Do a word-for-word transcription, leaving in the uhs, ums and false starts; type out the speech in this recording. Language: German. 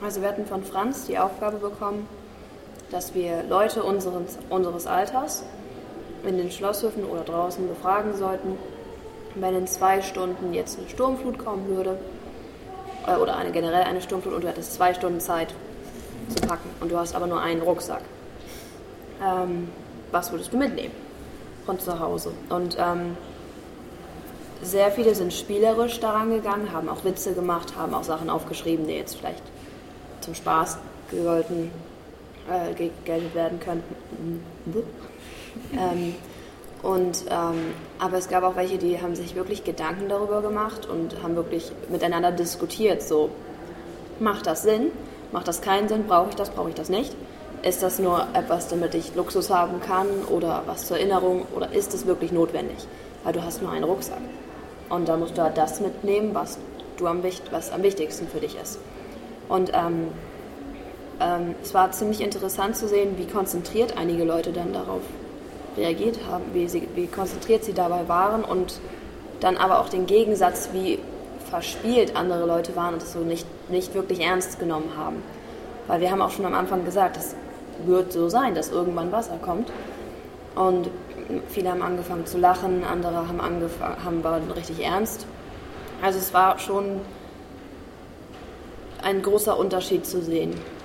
Also wir hatten von Franz die Aufgabe bekommen, dass wir Leute unseres, unseres Alters in den Schlosshöfen oder draußen befragen sollten, wenn in zwei Stunden jetzt eine Sturmflut kommen würde, äh, oder eine, generell eine Sturmflut, und du hattest zwei Stunden Zeit zu packen und du hast aber nur einen Rucksack. Ähm, was würdest du mitnehmen von zu Hause? Und ähm, sehr viele sind spielerisch daran gegangen, haben auch Witze gemacht, haben auch Sachen aufgeschrieben, die jetzt vielleicht zum Spaß gegolten, äh, gegeltet werden könnten. ähm, und, ähm, aber es gab auch welche, die haben sich wirklich Gedanken darüber gemacht und haben wirklich miteinander diskutiert. So, macht das Sinn? Macht das keinen Sinn? Brauche ich das? Brauche ich das nicht? Ist das nur etwas, damit ich Luxus haben kann oder was zur Erinnerung? Oder ist es wirklich notwendig? Weil du hast nur einen Rucksack. Und da musst du halt das mitnehmen, was, du am, was am wichtigsten für dich ist. Und ähm, ähm, es war ziemlich interessant zu sehen, wie konzentriert einige Leute dann darauf reagiert haben, wie, sie, wie konzentriert sie dabei waren und dann aber auch den Gegensatz, wie verspielt andere Leute waren und es so nicht, nicht wirklich ernst genommen haben. Weil wir haben auch schon am Anfang gesagt, es wird so sein, dass irgendwann Wasser kommt. Und viele haben angefangen zu lachen, andere haben, angef- haben waren richtig ernst. Also es war schon ein großer Unterschied zu sehen,